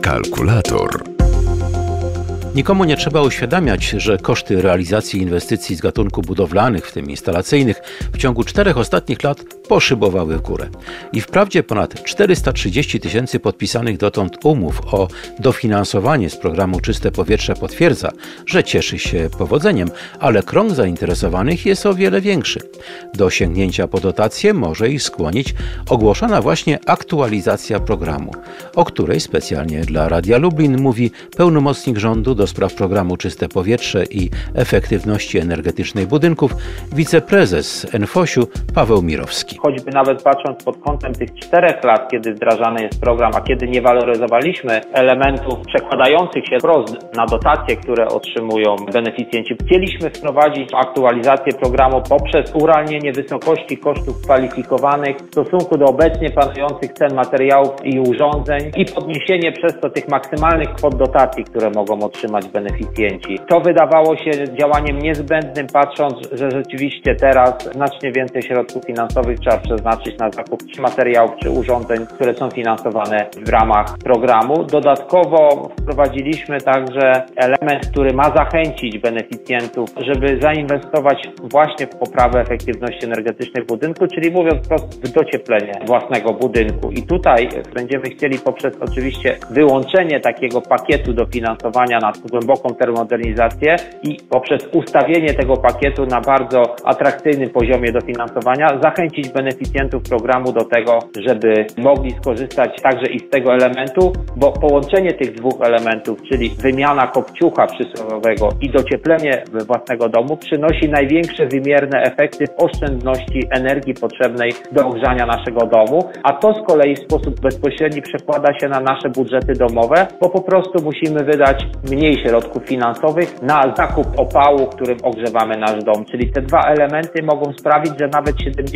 Kalkulator. Nikomu nie trzeba uświadamiać, że koszty realizacji inwestycji z gatunku budowlanych, w tym instalacyjnych, w ciągu 4 ostatnich lat poszybowały w górę. I wprawdzie ponad 430 000 podpisanych dotąd umów o dofinansowanie z programu Czyste Powietrze potwierdza, że cieszy się powodzeniem, ale krąg zainteresowanych jest o wiele większy. Do sięgnięcia po dotacje może ich skłonić ogłoszona właśnie aktualizacja programu, o której specjalnie dla Radia Lublin mówi pełnomocnik rządu do spraw programu Czyste Powietrze i efektywności energetycznej budynków, wiceprezes NFOŚ-u Paweł Mirowski. Choćby nawet patrząc pod kątem tych 4 lat, kiedy wdrażany jest program, a kiedy nie waloryzowaliśmy elementów przekładających się wprost na dotacje, które otrzymują beneficjenci, chcieliśmy wprowadzić aktualizację programu poprzez urealnienie wysokości kosztów kwalifikowanych w stosunku do obecnie panujących cen materiałów i urządzeń i podniesienie przez to tych maksymalnych kwot dotacji, które mogą otrzymać beneficjenci. To wydawało się działaniem niezbędnym, patrząc, że rzeczywiście teraz znacznie więcej środków finansowych trzeba przeznaczyć na zakup czy materiałów, czy urządzeń, które są finansowane w ramach programu. Dodatkowo wprowadziliśmy także element, który ma zachęcić beneficjentów, żeby zainwestować właśnie w poprawę efektywności energetycznej budynku, czyli mówiąc wprost w docieplenie własnego budynku. I tutaj będziemy chcieli poprzez oczywiście wyłączenie takiego pakietu dofinansowania na głęboką termomodernizację i poprzez ustawienie tego pakietu na bardzo atrakcyjnym poziomie dofinansowania zachęcić beneficjentów programu do tego, żeby mogli skorzystać także i z tego elementu, bo połączenie tych 2 elementów, czyli wymiana kopciucha przysłowiowego i docieplenie własnego domu, przynosi największe wymierne efekty w oszczędności energii potrzebnej do ogrzania naszego domu, a to z kolei w sposób bezpośredni przekłada się na nasze budżety domowe, bo po prostu musimy wydać mniej środków finansowych na zakup opału, którym ogrzewamy nasz dom. Czyli te 2 elementy mogą sprawić, że nawet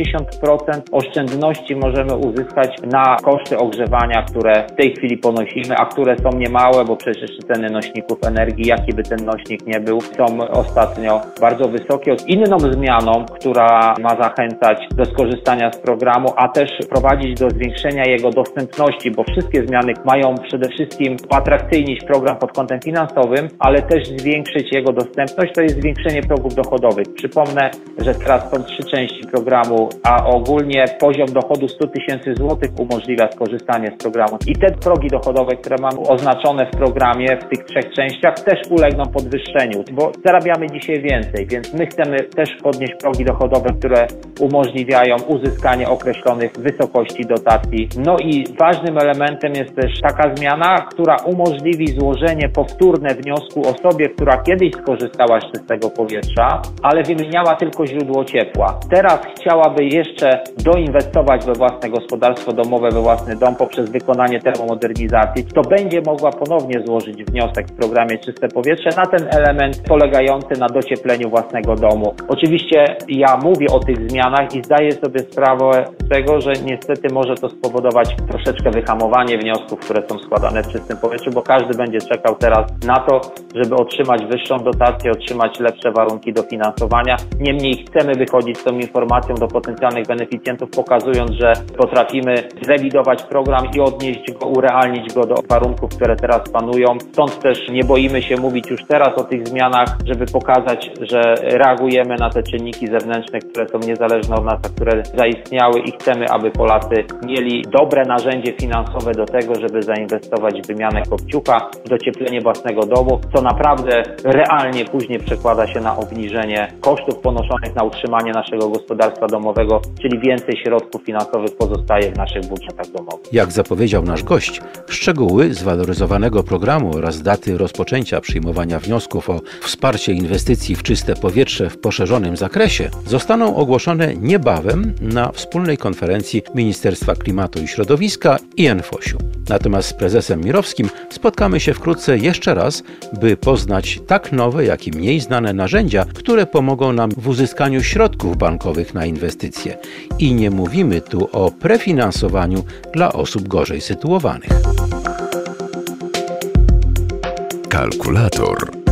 70% oszczędności możemy uzyskać na koszty ogrzewania, które w tej chwili ponosimy, a które są niemałe, bo przecież ceny nośników energii, jaki by ten nośnik nie był, są ostatnio bardzo wysokie. Inną zmianą, która ma zachęcać do skorzystania z programu, a też prowadzić do zwiększenia jego dostępności, bo wszystkie zmiany mają przede wszystkim uatrakcyjnić program pod kątem finansowym, ale też zwiększyć jego dostępność, to jest zwiększenie progów dochodowych. Przypomnę, że teraz są 3 części programu, a ogólnie poziom dochodu 100 000 złotych umożliwia skorzystanie z programu. I te progi dochodowe, które mamy oznaczone w programie w tych 3 częściach, też ulegną podwyższeniu, bo zarabiamy dzisiaj więcej, więc my chcemy też podnieść progi dochodowe, które umożliwiają uzyskanie określonych wysokości dotacji. No i ważnym elementem jest też taka zmiana, która umożliwi złożenie powtórne wniosku osobie, która kiedyś skorzystała z czystego powietrza, ale wymieniała tylko źródło ciepła. Teraz chciałaby jeszcze doinwestować we własne gospodarstwo domowe, we własny dom poprzez wykonanie termomodernizacji, to będzie mogła ponownie złożyć wniosek w programie Czyste Powietrze na ten element polegający na dociepleniu własnego domu. Oczywiście ja mówię o tych zmianach i zdaję sobie sprawę z tego, że niestety może to spowodować troszeczkę wyhamowanie wniosków, które są składane w czystym powietrzu, bo każdy będzie czekał teraz na to, żeby otrzymać wyższą dotację, otrzymać lepsze warunki dofinansowania. Niemniej chcemy wychodzić z tą informacją do potencjalnych beneficjentów, pokazując, że potrafimy zrewidować program i odnieść go, urealnić go do warunków, które teraz panują. Stąd też nie boimy się mówić już teraz o tych zmianach, żeby pokazać, że reagujemy na te czynniki zewnętrzne, które są niezależne od nas, a które zaistniały i chcemy, aby Polacy mieli dobre narzędzie finansowe do tego, żeby zainwestować w wymianę kopciucha, docieplenie własnego domu, co naprawdę realnie później przekłada się na obniżenie kosztów ponoszonych na utrzymanie naszego gospodarstwa domowego, czyli więcej środków finansowych pozostaje w naszych budżetach domowych. Jak zapowiedział nasz gość, szczegóły zwaloryzowanego programu oraz daty rozpoczęcia przyjmowania wniosków o wsparcie inwestycji w czyste powietrze w poszerzonym zakresie zostaną ogłoszone niebawem na wspólnej konferencji Ministerstwa Klimatu i Środowiska i NFOŚ-u. Natomiast z prezesem Mirowskim spotkamy się wkrótce jeszcze raz, by poznać tak nowe, jak i mniej znane narzędzia, które pomogą nam w uzyskaniu środków bankowych na inwestycje. I nie mówimy tu o prefinansowaniu dla osób gorzej sytuowanych. Kalkulator.